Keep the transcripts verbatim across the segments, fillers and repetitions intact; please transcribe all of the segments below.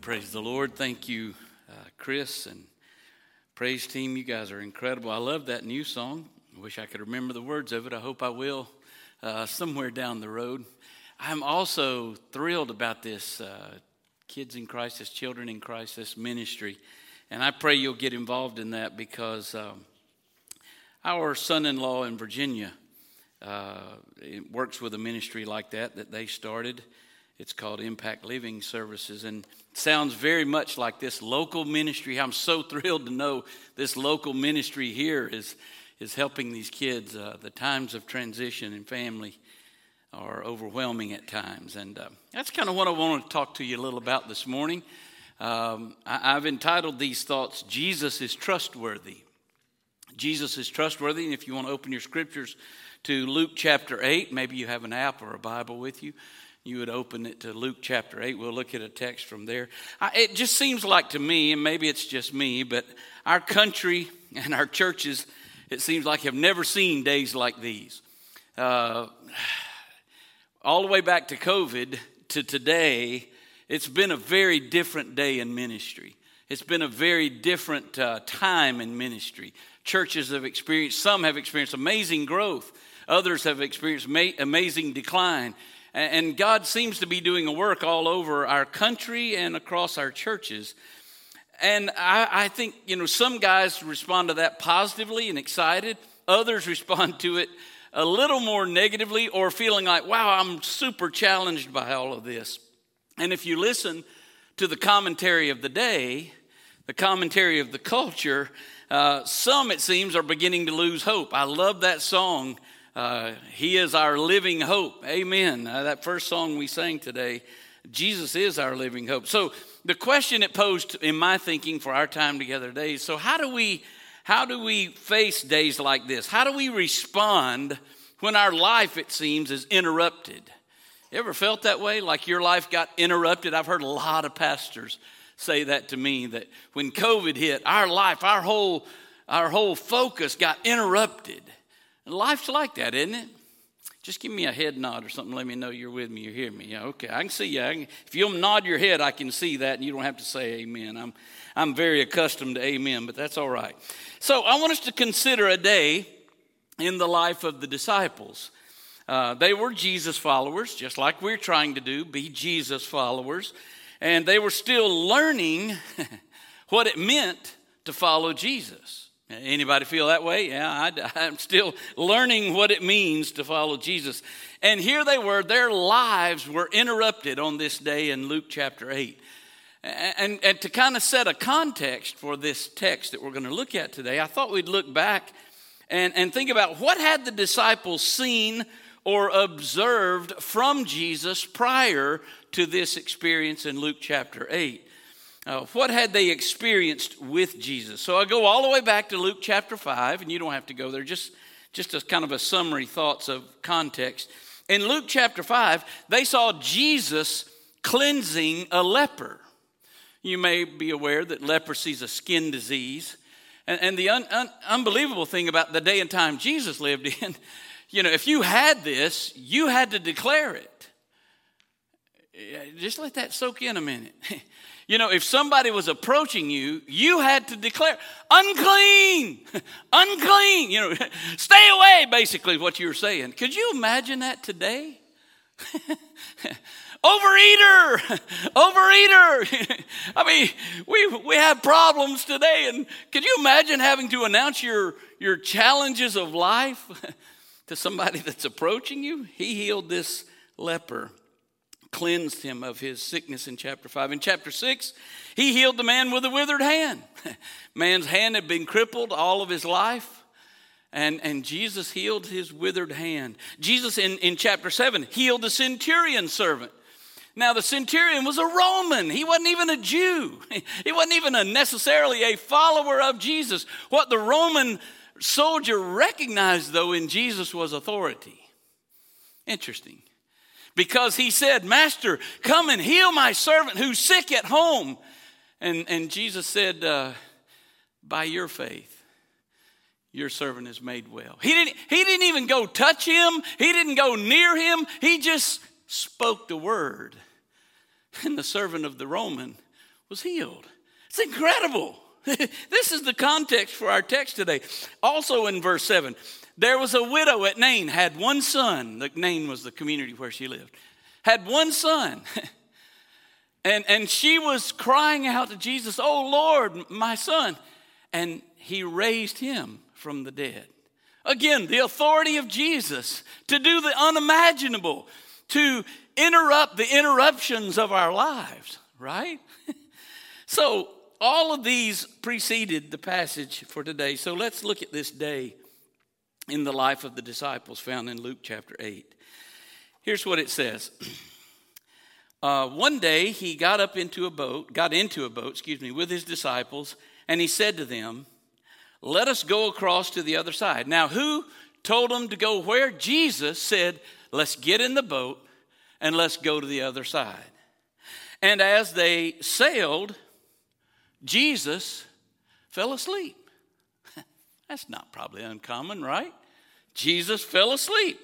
Praise the Lord. Thank you, uh, Chris and praise team. You guys are incredible. I love that new song. I wish I could remember the words of it. I hope I will uh, somewhere down the road. I'm also thrilled about this uh, Kids in Crisis, Children in Crisis ministry. And I pray you'll get involved in that because um, our son-in-law in Virginia uh, it works with a ministry like that that they started. It's called Impact Living Services, and it sounds very much like this local ministry. I'm so thrilled to know this local ministry here is, is helping these kids. Uh, the times of transition and family are overwhelming at times, and uh, that's kind of what I want to talk to you a little about this morning. Um, I, I've entitled these thoughts, Jesus is Trustworthy. Jesus is trustworthy, and if you want to open your scriptures to Luke chapter eight, maybe you have an app or a Bible with you, you would open it to Luke chapter eight. We'll look at a text from there. I, it just seems like to me, and maybe it's just me, but our country and our churches, it seems like have never seen days like these. Uh, all the way back to COVID to today, it's been a very different day in ministry. It's been a very different uh, time in ministry. Churches have experienced, some have experienced amazing growth. Others have experienced ma- amazing decline. And God seems to be doing a work all over our country and across our churches. And I, I think, you know, some guys respond to that positively and excited. Others respond to it a little more negatively or feeling like, wow, I'm super challenged by all of this. And if you listen to the commentary of the day, the commentary of the culture, uh, some, it seems, are beginning to lose hope. I love that song. Uh, he is our living hope. Amen. Uh, that first song we sang today, Jesus is our living hope. So the question it posed in my thinking for our time together today is, so how do we, how do we face days like this? How do we respond when our life, it seems, is interrupted? You ever felt that way? Like your life got interrupted? I've heard a lot of pastors say that to me, that when COVID hit, our life, our whole, our whole focus got interrupted. Life's like that, isn't it? Just give me a head nod or something. Let me know you're with me. You hear me. Yeah, okay. I can see you. I can, if you'll nod your head, I can see that, and you don't have to say amen. I'm, I'm very accustomed to amen, but that's all right. So I want us to consider a day in the life of the disciples. Uh, they were Jesus followers, just like we're trying to do, be Jesus followers. And they were still learning what it meant to follow Jesus. Anybody feel that way? Yeah, I, I'm still learning what it means to follow Jesus. And here they were, their lives were interrupted on this day in Luke chapter eight. And, and, and to kind of set a context for this text that we're going to look at today, I thought we'd look back and, and think about what had the disciples seen or observed from Jesus prior to this experience in Luke chapter eight. Uh, what had they experienced with Jesus? So I go all the way back to Luke chapter five, and you don't have to go there, just, just as kind of a summary thoughts of context. In Luke chapter five, they saw Jesus cleansing a leper. You may be aware that leprosy is a skin disease. And, and the un, un, unbelievable thing about the day and time Jesus lived in, you know, if you had this, you had to declare it. Just let that soak in a minute. You know, if somebody was approaching you, you had to declare, unclean, unclean, you know, stay away, basically what you were saying. Could you imagine that today? Overeater, overeater. I mean, we we have problems today, and could you imagine having to announce your, your challenges of life to somebody that's approaching you? He healed this leper, cleansed him of his sickness in chapter five. In chapter six, he healed the man with a withered hand. Man's hand had been crippled all of his life, and, and Jesus healed his withered hand. Jesus in, in chapter seven healed the centurion servant. Now the centurion was a Roman. He wasn't even a Jew. He wasn't even a necessarily a follower of Jesus. What the Roman soldier recognized, though, in Jesus was authority. Interesting. Because he said, Master, come and heal my servant who's sick at home. And, and Jesus said, uh, by your faith, your servant is made well. He didn't, he didn't even go touch him. He didn't go near him. He just spoke the word. And the servant of the Roman was healed. It's incredible. This is the context for our text today. Also in verse seven, there was a widow at Nain, had one son. The Nain was the community where she lived. Had one son. and, and she was crying out to Jesus, "Oh Lord, my son." And he raised him from the dead. Again, the authority of Jesus to do the unimaginable, to interrupt the interruptions of our lives, right? So all of these preceded the passage for today. So let's look at this day in the life of the disciples found in Luke chapter eight. Here's what it says. Uh, one day he got up into a boat, got into a boat, excuse me, with his disciples, and he said to them, "Let us go across to the other side." Now, who told them to go where? Jesus said, "Let's get in the boat and let's go to the other side." And as they sailed, Jesus fell asleep. That's not probably uncommon, right? Jesus fell asleep.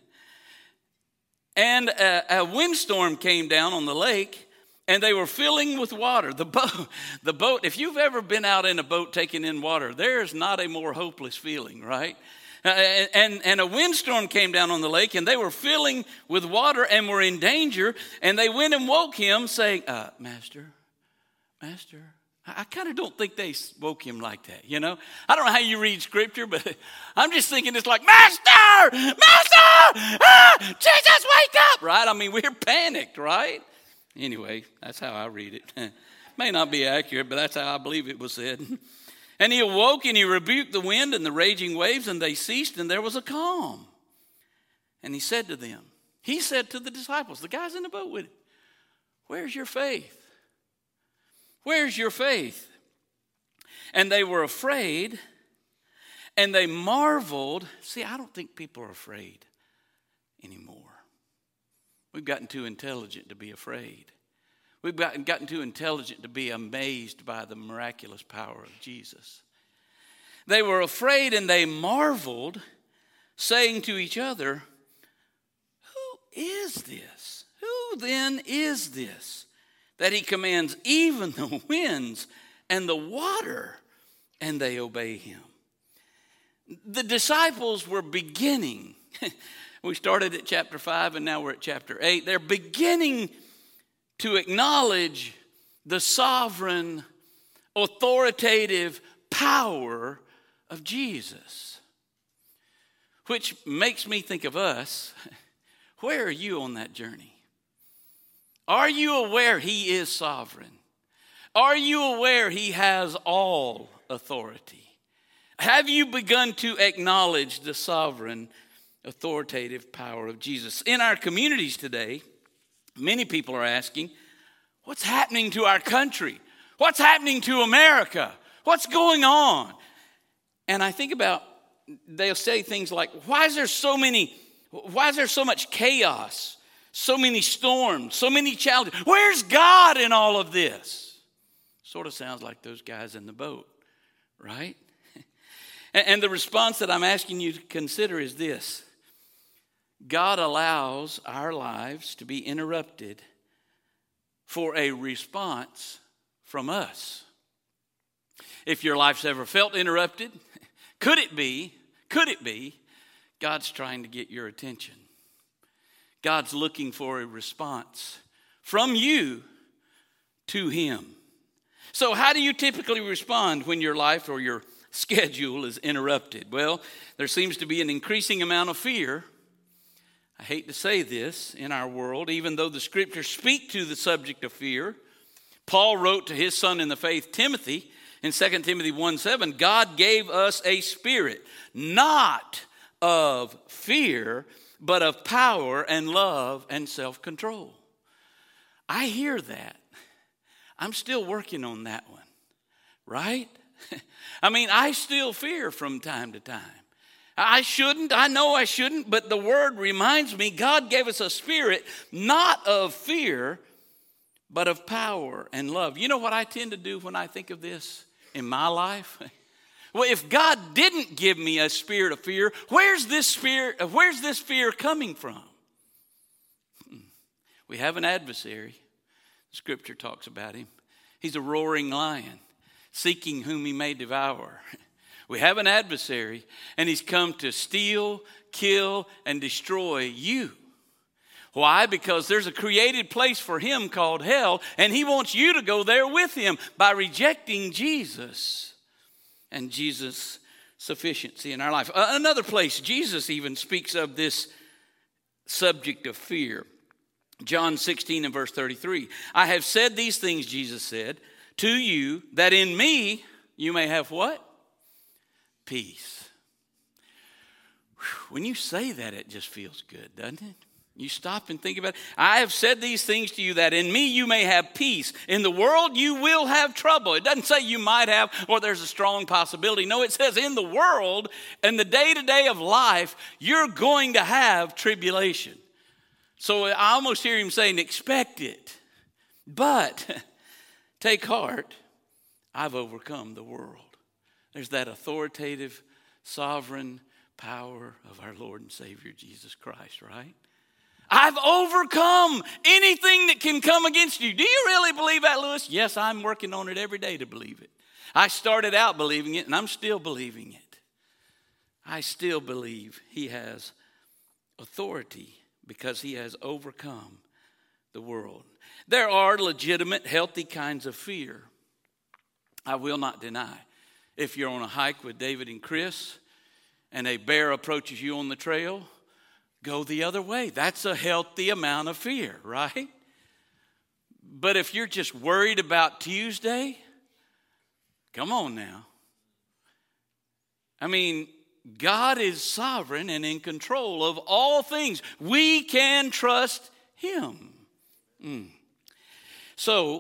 And a, a windstorm came down on the lake, and they were filling with water. The boat, the boat, if you've ever been out in a boat taking in water, there's not a more hopeless feeling, right? Uh, and, and a windstorm came down on the lake, and they were filling with water and were in danger. And they went and woke him, saying, uh, Master, Master. I kind of don't think they woke him like that, you know. I don't know how you read Scripture, but I'm just thinking it's like, Master, Master, ah, Jesus, wake up, right? I mean, we're panicked, right? Anyway, that's how I read it. May not be accurate, but that's how I believe it was said. And he awoke and he rebuked the wind and the raging waves, and they ceased, and there was a calm. And he said to them, he said to the disciples, the guys in the boat with him, "Where's your faith? Where's your faith?" And they were afraid, and they marveled. See, I don't think people are afraid anymore. We've gotten too intelligent to be afraid. We've gotten, gotten too intelligent to be amazed by the miraculous power of Jesus. They were afraid and they marveled, saying to each other, "Who is this? Who then is this, that he commands even the winds and the water, and they obey him?" The disciples were beginning. We started at chapter five and now we're at chapter eight. They're beginning to acknowledge the sovereign, authoritative power of Jesus. Which makes me think of us. Where are you on that journey? Are you aware he is sovereign? Are you aware he has all authority? Have you begun to acknowledge the sovereign, authoritative power of Jesus? In our communities today, many people are asking, what's happening to our country? What's happening to America? What's going on? And I think about, they'll say things like, why is there so many, why is there so much chaos? So many storms, so many challenges. Where's God in all of this? Sort of sounds like those guys in the boat, right? And the response that I'm asking you to consider is this. God allows our lives to be interrupted for a response from us. If your life's ever felt interrupted, could it be, could it be, God's trying to get your attention? God's looking for a response from you to him. So how do you typically respond when your life or your schedule is interrupted? Well, there seems to be an increasing amount of fear. I hate to say this in our world, even though the scriptures speak to the subject of fear. Paul wrote to his son in the faith, Timothy, in Second Timothy one seven, God gave us a spirit, not of fear, but of power and love and self-control. I hear that. I'm still working on that one, right? I mean, I still fear from time to time. I shouldn't, I know I shouldn't, but the word reminds me God gave us a spirit not of fear, but of power and love. You know what I tend to do when I think of this in my life? Well, if God didn't give me a spirit of fear, where's this spirit, where's this fear coming from? We have an adversary. Scripture talks about him. He's a roaring lion, seeking whom he may devour. We have an adversary, and he's come to steal, kill, and destroy you. Why? Because there's a created place for him called hell, and he wants you to go there with him by rejecting Jesus and Jesus' sufficiency in our life. Another place, Jesus even speaks of this subject of fear. John sixteen and verse thirty-three. I have said these things, Jesus said, to you, that in me you may have what? Peace. When you say that, it just feels good, doesn't it? You stop and think about it. I have said these things to you that in me you may have peace. In the world you will have trouble. It doesn't say you might have or there's a strong possibility. No, it says in the world and the day-to-day of life, you're going to have tribulation. So I almost hear him saying, expect it. But take heart, I've overcome the world. There's that authoritative, sovereign power of our Lord and Savior Jesus Christ, right? I've overcome anything that can come against you. Do you really believe that, Lewis? Yes, I'm working on it every day to believe it. I started out believing it, and I'm still believing it. I still believe he has authority because he has overcome the world. There are legitimate, healthy kinds of fear. I will not deny. If you're on a hike with David and Chris, and a bear approaches you on the trail, go the other way. That's a healthy amount of fear, right? But if you're just worried about Tuesday, come on now. I mean, God is sovereign and in control of all things. We can trust him. Mm. So,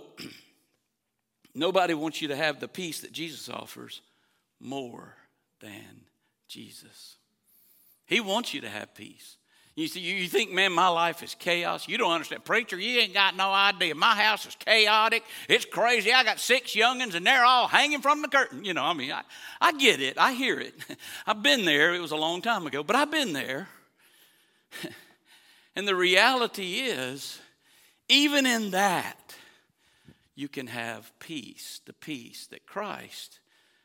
nobody wants you to have the peace that Jesus offers more than Jesus. He wants you to have peace. You see, you think, man, my life is chaos. You don't understand. Preacher, you ain't got no idea. My house is chaotic. It's crazy. I got six youngins, and they're all hanging from the curtain. You know, I mean, I, I get it. I hear it. I've been there. It was a long time ago, but I've been there. And the reality is, even in that, you can have peace, the peace that Christ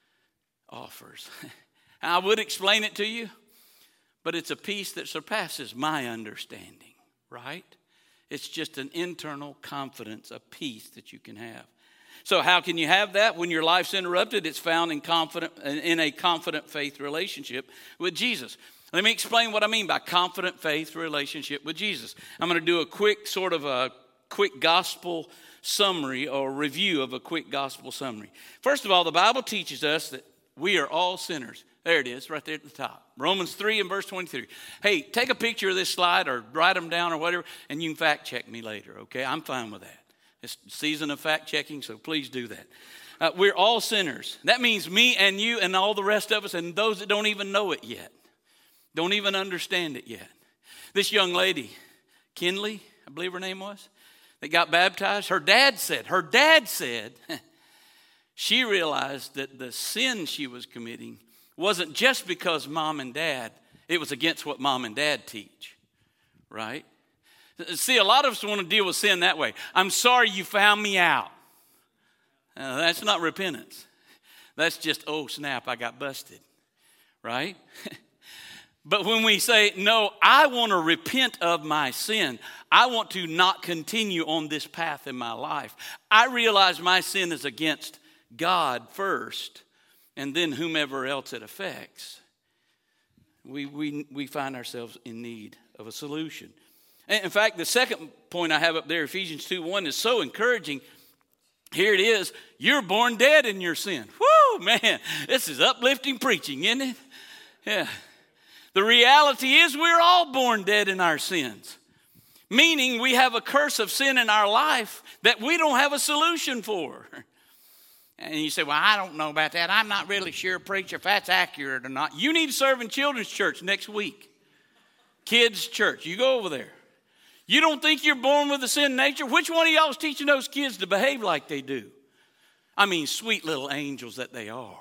offers. I would explain it to you, but it's a peace that surpasses my understanding, right? It's just an internal confidence, a peace that you can have. So how can you have that? When your life's interrupted, it's found in confident in a confident faith relationship with Jesus. Let me explain what I mean by confident faith relationship with Jesus. I'm going to do a quick sort of a quick gospel summary or review of a quick gospel summary. First of all, the Bible teaches us that we are all sinners. There it is, right there at the top. Romans three and verse twenty-three. Hey, take a picture of this slide or write them down or whatever, and you can fact check me later, okay? I'm fine with that. It's season of fact checking, so please do that. Uh, we're all sinners. That means me and you and all the rest of us and those that don't even know it yet, don't even understand it yet. This young lady, Kinley, I believe her name was, that got baptized, her dad said, her dad said, she realized that the sin she was committing wasn't just because mom and dad, it was against what mom and dad teach, right? See, a lot of us want to deal with sin that way. I'm sorry you found me out. Uh, that's not repentance. That's just, oh, snap, I got busted, right? But when we say, no, I want to repent of my sin. I want to not continue on this path in my life. I realize my sin is against God first, and then whomever else it affects. We, we, we find ourselves in need of a solution. And in fact, the second point I have up there, Ephesians two one, is so encouraging. Here it is. You're born dead in your sin. Woo, man, this is uplifting preaching, isn't it? Yeah. The reality is we're all born dead in our sins. Meaning we have a curse of sin in our life that we don't have a solution for. And you say, well, I don't know about that. I'm not really sure, preacher, if that's accurate or not. You need to serve in children's church next week. Kids' church. You go over there. You don't think you're born with a sin nature? Which one of y'all is teaching those kids to behave like they do? I mean, sweet little angels that they are.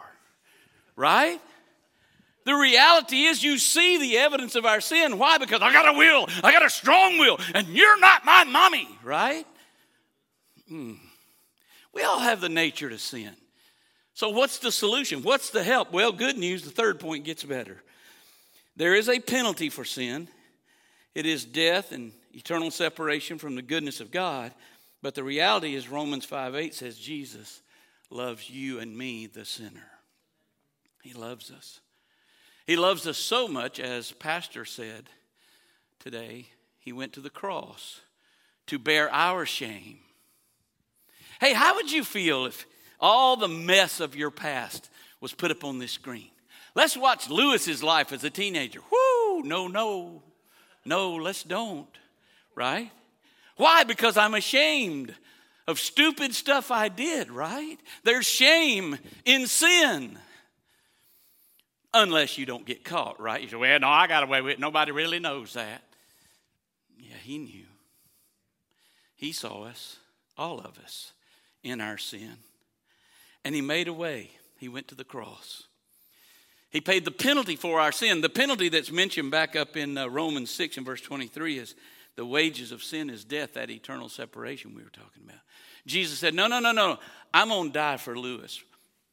Right? The reality is you see the evidence of our sin. Why? Because I got a will. I got a strong will. And you're not my mommy. Right? Mm. We all have the nature to sin. So what's the solution? What's the help? Well, good news, the third point gets better. There is a penalty for sin. It is death and eternal separation from the goodness of God. But the reality is Romans five eight says Jesus loves you and me, the sinner. He loves us. He loves us so much, as Pastor said today, he went to the cross to bear our shame. Hey, how would you feel if all the mess of your past was put up on this screen? Let's watch Lewis's life as a teenager. Whoo, no, no, no, let's don't, right? Why? Because I'm ashamed of stupid stuff I did, right? There's shame in sin. Unless you don't get caught, right? You say, well, no, I got away with it. Nobody really knows that. Yeah, he knew. He saw us, all of us, in our sin. And he made a way. He went to the cross. He paid the penalty for our sin. The penalty that's mentioned back up in uh, Romans six and verse twenty-three is the wages of sin is death, that eternal separation we were talking about. Jesus said, no, no, no, no. I'm going to die for Lewis.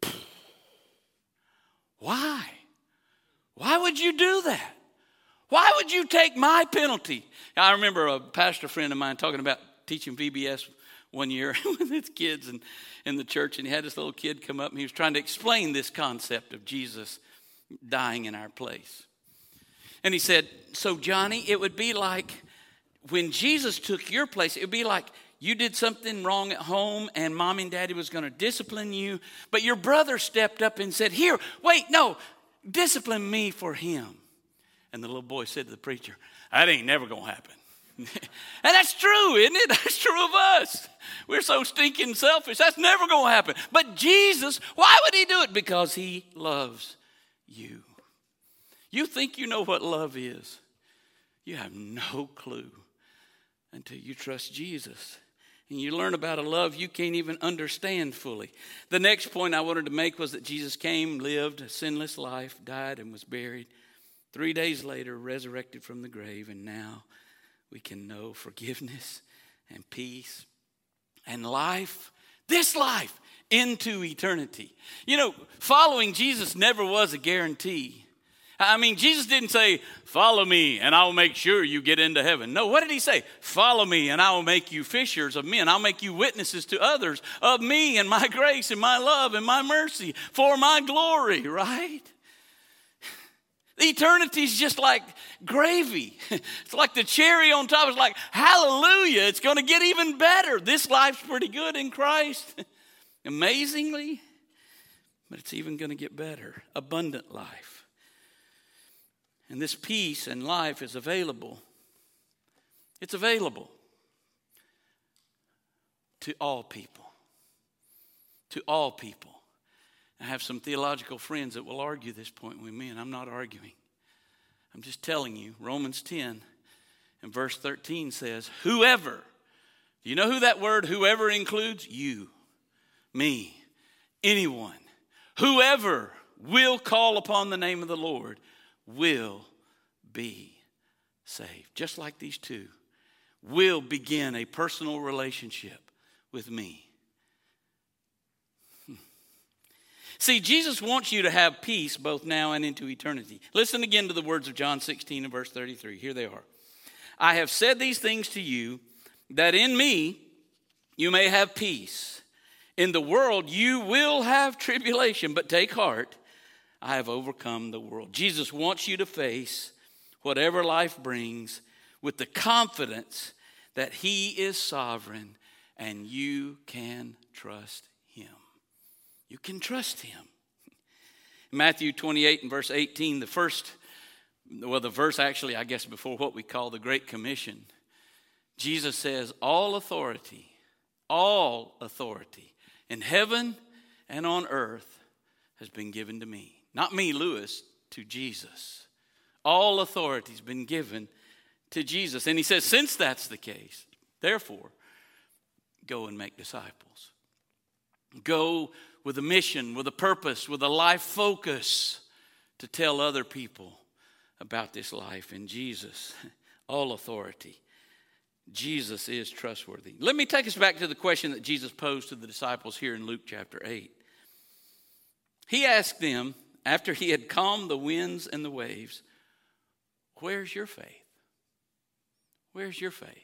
Why? Why would you do that? Why would you take my penalty? I remember a pastor friend of mine talking about teaching V B S one year with his kids in, in the church, and he had this little kid come up, and he was trying to explain this concept of Jesus dying in our place. And he said, so Johnny, it would be like when Jesus took your place, it would be like you did something wrong at home and mom and daddy was going to discipline you, but your brother stepped up and said, here, wait, no, discipline me for him. And the little boy said to the preacher, that ain't never going to happen. And that's true, isn't it? That's true of us. We're so stinking selfish. That's never going to happen. But Jesus, why would he do it? Because he loves you. You think you know what love is. You have no clue until you trust Jesus. And you learn about a love you can't even understand fully. The next point I wanted to make was that Jesus came, lived a sinless life, died, and was buried. Three days later, resurrected from the grave, and now we can know forgiveness and peace and life, this life, into eternity. You know, following Jesus never was a guarantee. I mean, Jesus didn't say, follow me and I'll make sure you get into heaven. No, what did he say? Follow me and I will make you fishers of men. I'll make you witnesses to others of me and my grace and my love and my mercy for my glory, right? Eternity is just like gravy. It's like the cherry on top. It's like, hallelujah, it's going to get even better. This life's pretty good in Christ. Amazingly. But it's even going to get better. Abundant life. And this peace and life is available. It's available to all people. To all people. I have some theological friends that will argue this point with me, and I'm not arguing. I'm just telling you, Romans ten and verse thirteen says, whoever, do you know who that word whoever includes? You, me, anyone. Whoever will call upon the name of the Lord will be saved. Just like these two will begin a personal relationship with me. See, Jesus wants you to have peace both now and into eternity. Listen again to the words of John sixteen and verse thirty-three. Here they are. I have said these things to you, that in me you may have peace. In the world you will have tribulation, but take heart, I have overcome the world. Jesus wants you to face whatever life brings with the confidence that he is sovereign and you can trust him. You can trust him. Matthew twenty-eight and verse eighteen, the first, well, the verse actually, I guess, before what we call the Great Commission, Jesus says, all authority, all authority in heaven and on earth has been given to me. Not me, Lewis, to Jesus. All authority has been given to Jesus. And he says, since that's the case, therefore, go and make disciples. Go with a mission, with a purpose, with a life focus to tell other people about this life in Jesus. All authority. Jesus is trustworthy. Let me take us back to the question that Jesus posed to the disciples here in Luke chapter eight. He asked them, after he had calmed the winds and the waves, where's your faith? Where's your faith?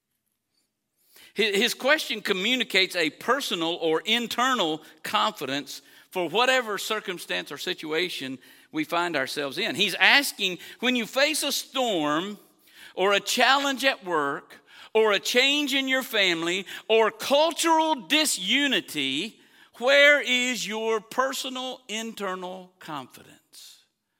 His question communicates a personal or internal confidence for whatever circumstance or situation we find ourselves in. He's asking, when you face a storm or a challenge at work or a change in your family or cultural disunity, where is your personal internal confidence?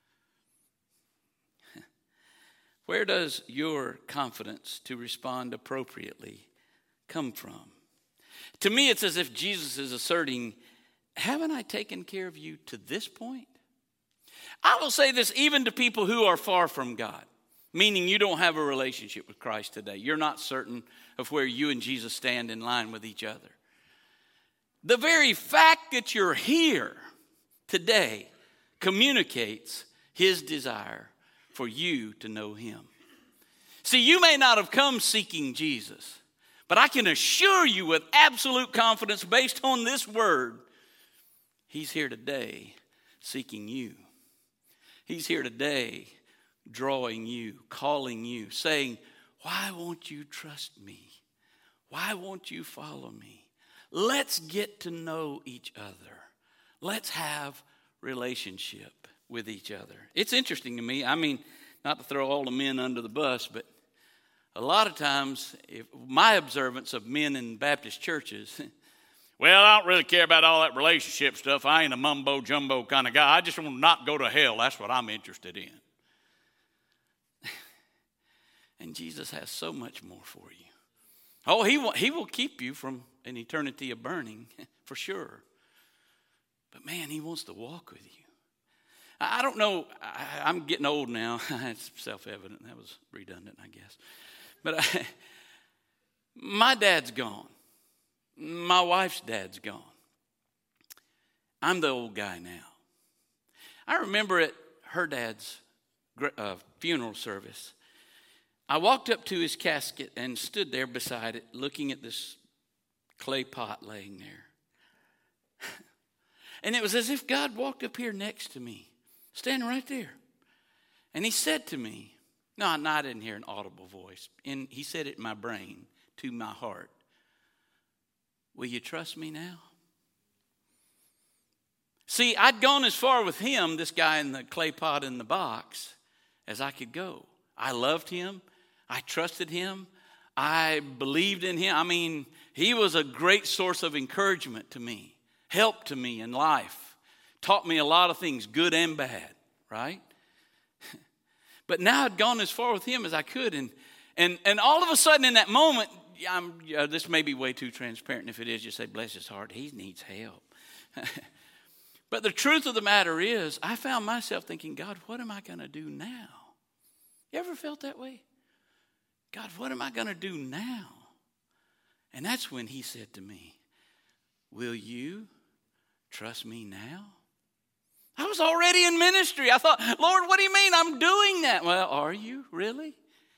Where does your confidence to respond appropriately come from? To me, it's as if Jesus is asserting, haven't I taken care of you to this point? I will say this even to people who are far from God, meaning you don't have a relationship with Christ today. You're not certain of where you and Jesus stand in line with each other. The very fact that you're here today communicates his desire for you to know him. See, you may not have come seeking Jesus, but I can assure you with absolute confidence based on this word, he's here today seeking you. He's here today drawing you, calling you, saying, why won't you trust me? Why won't you follow me? Let's get to know each other. Let's have relationship with each other. It's interesting to me. I mean, not to throw all the men under the bus, but a lot of times, if my observance of men in Baptist churches, well, I don't really care about all that relationship stuff. I ain't a mumbo-jumbo kind of guy. I just want to not go to hell. That's what I'm interested in. And Jesus has so much more for you. Oh, he will, he will keep you from an eternity of burning, for sure. But man, he wants to walk with you. I don't know. I, I'm getting old now. It's self-evident. That was redundant, I guess. But I, my dad's gone. My wife's dad's gone. I'm the old guy now. I remember at her dad's uh, funeral service, I walked up to his casket and stood there beside it, looking at this clay pot laying there. And it was as if God walked up here next to me, standing right there. And he said to me, no, no, I didn't hear an audible voice. And he said it in my brain, to my heart. Will you trust me now? See, I'd gone as far with him, this guy in the clay pot in the box, as I could go. I loved him. I trusted him. I believed in him. I mean, he was a great source of encouragement to me, help to me in life, taught me a lot of things, good and bad, right? But now I'd gone as far with him as I could, and and and all of a sudden in that moment, I'm, uh, this may be way too transparent. If it is, just say, bless his heart, he needs help. But the truth of the matter is, I found myself thinking, God, what am I going to do now? You ever felt that way? God, what am I going to do now? And that's when he said to me, will you trust me now? I was already in ministry. I thought, Lord, what do you mean I'm doing that? Well, are you really?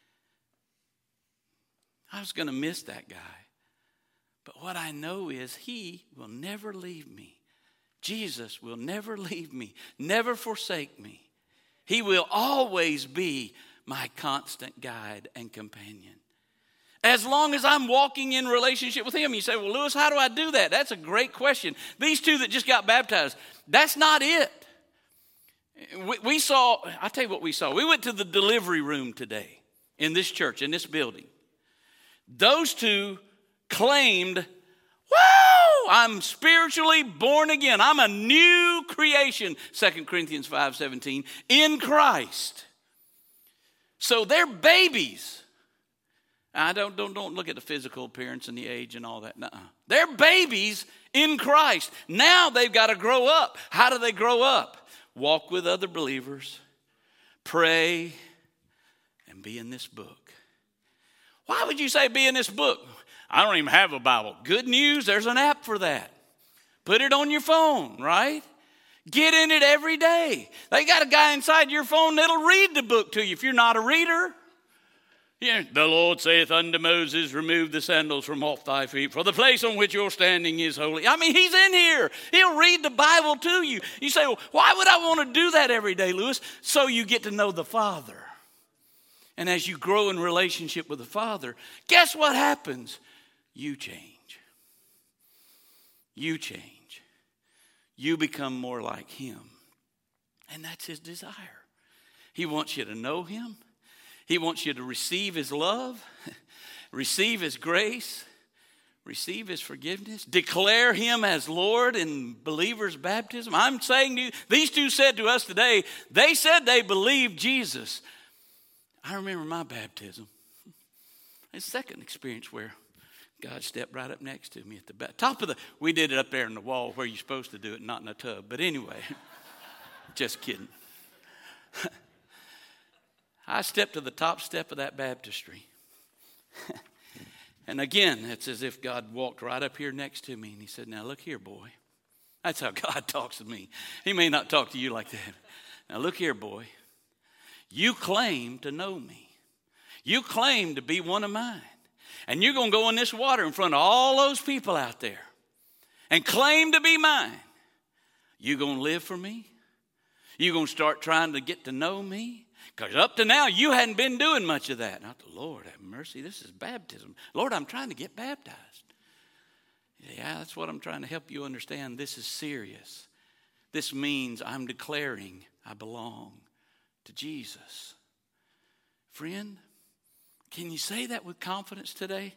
I was going to miss that guy. But what I know is he will never leave me. Jesus will never leave me, never forsake me. He will always be my constant guide and companion. As long as I'm walking in relationship with him. You say, well, Lewis, how do I do that? That's a great question. These two that just got baptized, that's not it. We, we saw, I'll tell you what we saw. We went to the delivery room today in this church, in this building. Those two claimed, whoa, I'm spiritually born again. I'm a new creation, Second Corinthians five seventeen, in Christ. So they're babies. I don't, don't, don't look at the physical appearance and the age and all that. Nuh-uh. They're babies in Christ. Now they've got to grow up. How do they grow up? Walk with other believers, pray, and be in this book. Why would you say be in this book? I don't even have a Bible. Good news, there's an app for that. Put it on your phone, right? Get in it every day. They got a guy inside your phone that'll read the book to you if you're not a reader. Yeah, the Lord saith unto Moses, remove the sandals from off thy feet, for the place on which you're standing is holy. I mean, he's in here. He'll read the Bible to you. You say, well, why would I want to do that every day, Lewis? So you get to know the Father. And as you grow in relationship with the Father, guess what happens? You change. You change. You become more like him. And that's his desire. He wants you to know him. He wants you to receive his love, receive his grace, receive his forgiveness, declare him as Lord in believers' baptism. I'm saying to you, these two said to us today, they said they believed Jesus. I remember my baptism. It's the second experience where God stepped right up next to me at the back. Top of the, we did it up there in the wall where you're supposed to do it, not in a tub. But anyway, just kidding. I stepped to the top step of that baptistry. And again, it's as if God walked right up here next to me and he said, now look here, boy. That's how God talks to me. He may not talk to you like that. Now look here, boy. You claim to know me. You claim to be one of mine. And you're going to go in this water in front of all those people out there and claim to be mine. You going to live for me? You going to start trying to get to know me? Because up to now, you hadn't been doing much of that. Not the Lord, have mercy. This is baptism. Lord, I'm trying to get baptized. Yeah, that's what I'm trying to help you understand. This is serious. This means I'm declaring I belong to Jesus. Friend, can you say that with confidence today?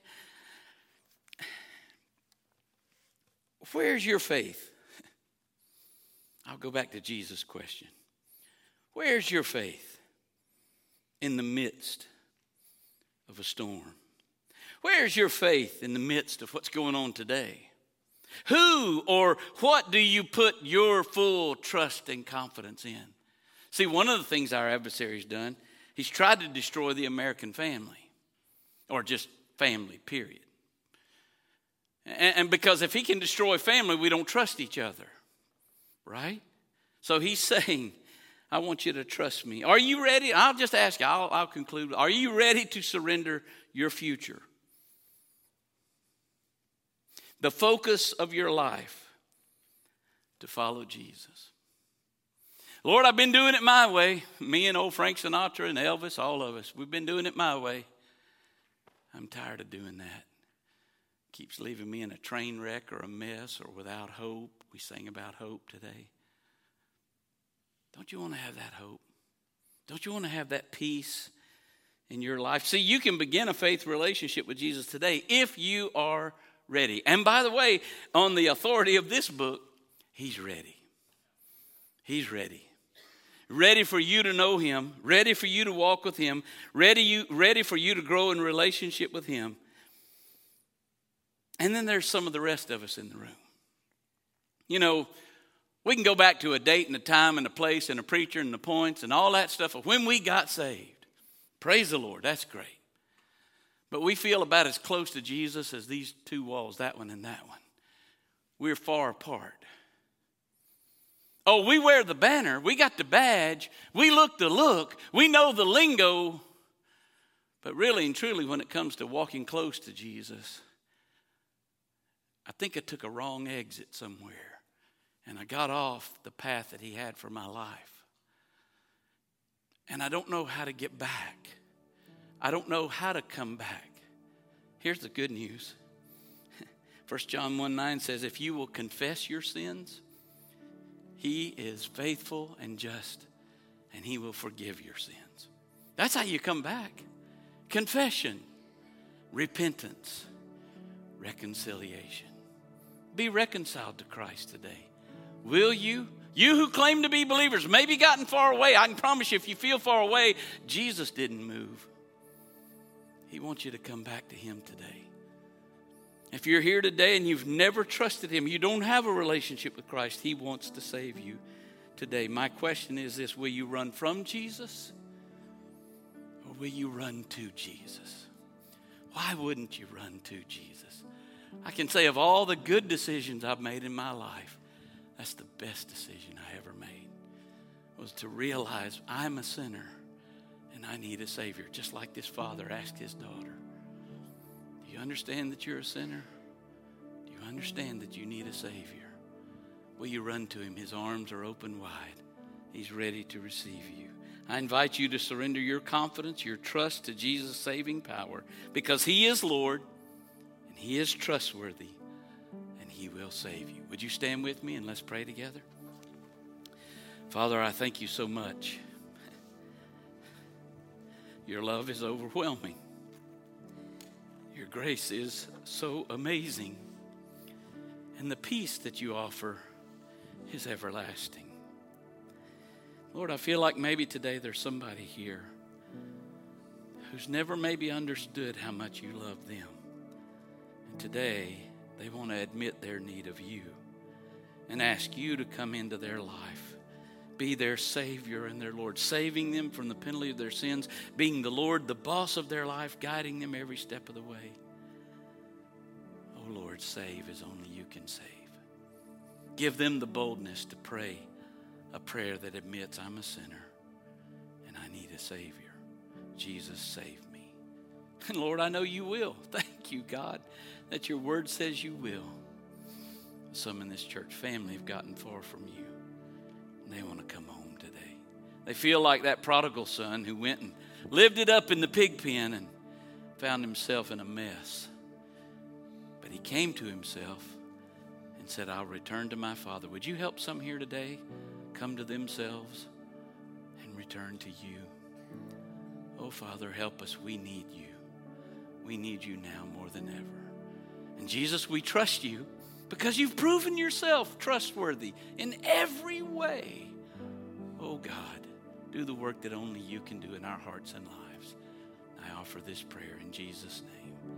Where's your faith? I'll go back to Jesus' question. Where's your faith in the midst of a storm? Where's your faith in the midst of what's going on today? Who or what do you put your full trust and confidence in? See, one of the things our adversary's done, he's tried to destroy the American family, or just family, period. And, and because if he can destroy family, we don't trust each other, right? So he's saying, I want you to trust me. Are you ready? I'll just ask you, I'll, I'll conclude. Are you ready to surrender your future? The focus of your life to follow Jesus. Lord, I've been doing it my way. Me and old Frank Sinatra and Elvis, all of us, we've been doing it my way. I'm tired of doing that. Keeps leaving me in a train wreck or a mess or without hope. We sang about hope today. Don't you want to have that hope? Don't you want to have that peace in your life? See, you can begin a faith relationship with Jesus today if you are ready. And by the way, on the authority of this book, he's ready. He's ready. Ready for you to know him, ready for you to walk with him, ready, you, ready for you to grow in relationship with him. And then there's some of the rest of us in the room. You know, we can go back to a date and a time and a place and a preacher and the points and all that stuff of when we got saved. Praise the Lord, that's great. But we feel about as close to Jesus as these two walls, that one and that one. We're far apart. Oh, we wear the banner. We got the badge. We look the look. We know the lingo. But really and truly, when it comes to walking close to Jesus, I think I took a wrong exit somewhere. And I got off the path that he had for my life. And I don't know how to get back. I don't know how to come back. Here's the good news. First John one nine says, if you will confess your sins, he is faithful and just, and he will forgive your sins. That's how you come back. Confession, repentance, reconciliation. Be reconciled to Christ today. Will you? You who claim to be believers, maybe gotten far away. I can promise you, if you feel far away, Jesus didn't move. He wants you to come back to him today. If you're here today and you've never trusted him, you don't have a relationship with Christ, he wants to save you today. My question is this: will you run from Jesus or will you run to Jesus? Why wouldn't you run to Jesus? I can say of all the good decisions I've made in my life, that's the best decision I ever made, was to realize I'm a sinner and I need a Savior, just like this father asked his daughter. Do you understand that you're a sinner? Do you understand that you need a Savior? Will you run to him? His arms are open wide. He's ready to receive you. I invite you to surrender your confidence, your trust to Jesus' saving power, because he is Lord and he is trustworthy and he will save you. Would you stand with me and let's pray together? Father, I thank you so much. Your love is overwhelming. Your grace is so amazing. And the peace that you offer is everlasting. Lord, I feel like maybe today there's somebody here who's never maybe understood how much you love them. And today they want to admit their need of you and ask you to come into their life, be their Savior and their Lord, saving them from the penalty of their sins, being the Lord, the boss of their life, guiding them every step of the way. Oh Lord, save as only you can save. Give them the boldness to pray a prayer that admits I'm a sinner and I need a Savior. Jesus, save me. And Lord, I know you will. Thank you, God, that your word says you will. Some in this church family have gotten far from you, and they want to come home today. They feel like that prodigal son who went and lived it up in the pig pen and found himself in a mess. But he came to himself and said, I'll return to my Father. Would you help some here today come to themselves and return to you? Oh, Father, help us. We need you. We need you now more than ever. And Jesus, we trust you because you've proven yourself trustworthy in every way. Oh, God, do the work that only you can do in our hearts and lives. I offer this prayer in Jesus' name.